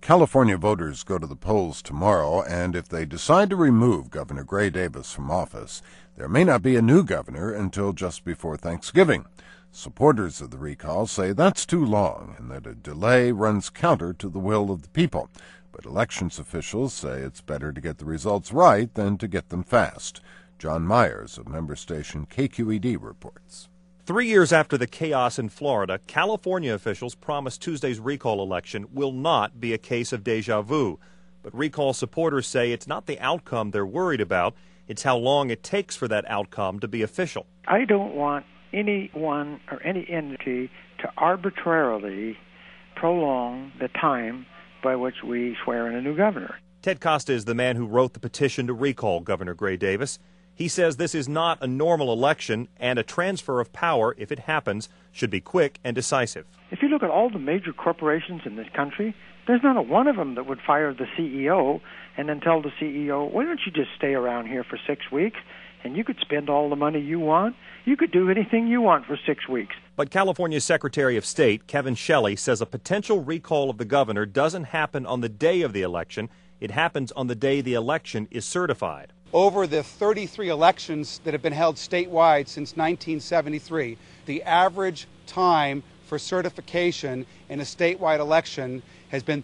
California voters go to the polls tomorrow, and if they decide to remove Governor Gray Davis from office, there may not be a new governor until just before Thanksgiving. Supporters of the recall say that's too long and that a delay runs counter to the will of the people. But elections officials say it's better to get the results right than to get them fast. John Myers of member station KQED reports. 3 years after the chaos in Florida, California officials promised Tuesday's recall election will not be a case of deja vu. But recall supporters say it's not the outcome they're worried about, it's how long it takes for that outcome to be official. I don't want anyone or any entity to arbitrarily prolong the time by which we swear in a new governor. Ted Costa is the man who wrote the petition to recall Governor Gray Davis. He says this is not a normal election, and a transfer of power, if it happens, should be quick and decisive. If you look at all the major corporations in this country, there's not a one of them that would fire the CEO and then tell the CEO, why don't you just stay around here for 6 weeks, and you could spend all the money you want. You could do anything you want for 6 weeks. But California's Secretary of State, Kevin Shelley, says a potential recall of the governor doesn't happen on the day of the election. It happens on the day the election is certified. Over the 33 elections that have been held statewide since 1973, the average time for certification in a statewide election has been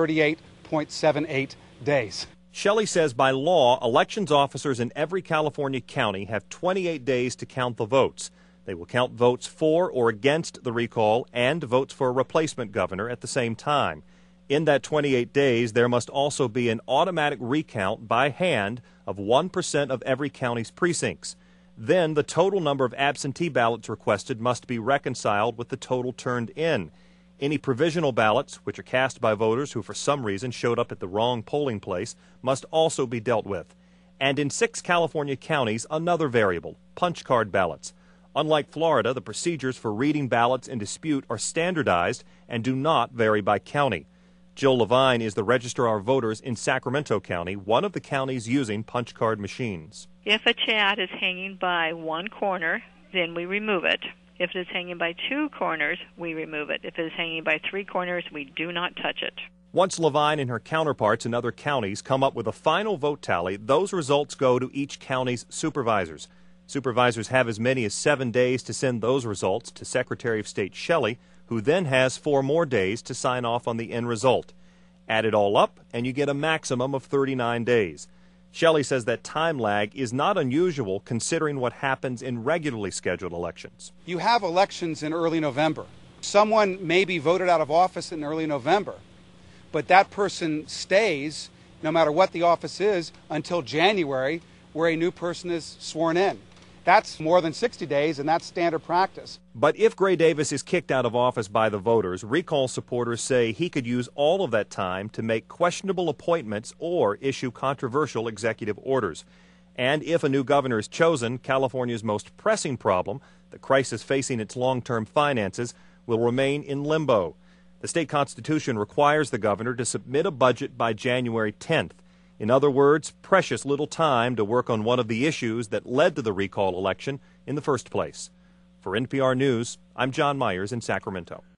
38.78 days. Shelley says by law, elections officers in every California county have 28 days to count the votes. They will count votes for or against the recall and votes for a replacement governor at the same time. In that 28 days, there must also be an automatic recount by hand of 1% of every county's precincts. Then the total number of absentee ballots requested must be reconciled with the total turned in. Any provisional ballots, which are cast by voters who for some reason showed up at the wrong polling place, must also be dealt with. And in 6 California counties, another variable, punch card ballots. Unlike Florida, the procedures for reading ballots in dispute are standardized and do not vary by county. Jill Levine is the Registrar of Voters in Sacramento County, one of the counties using punch card machines. If a chat is hanging by one corner, then we remove it. If it is hanging by 2 corners, we remove it. If it is hanging by 3 corners, we do not touch it. Once Levine and her counterparts in other counties come up with a final vote tally, those results go to each county's supervisors. Supervisors have as many as 7 days to send those results to Secretary of State Shelley, who then has 4 more days to sign off on the end result. Add it all up, and you get a maximum of 39 days. Shelley says that time lag is not unusual considering what happens in regularly scheduled elections. You have elections in early November. Someone may be voted out of office in early November, but that person stays, no matter what the office is, until January, where a new person is sworn in. That's more than 60 days, and that's standard practice. But if Gray Davis is kicked out of office by the voters, recall supporters say he could use all of that time to make questionable appointments or issue controversial executive orders. And if a new governor is chosen, California's most pressing problem, the crisis facing its long-term finances, will remain in limbo. The state constitution requires the governor to submit a budget by January 10th. In other words, precious little time to work on one of the issues that led to the recall election in the first place. For NPR News, I'm John Myers in Sacramento.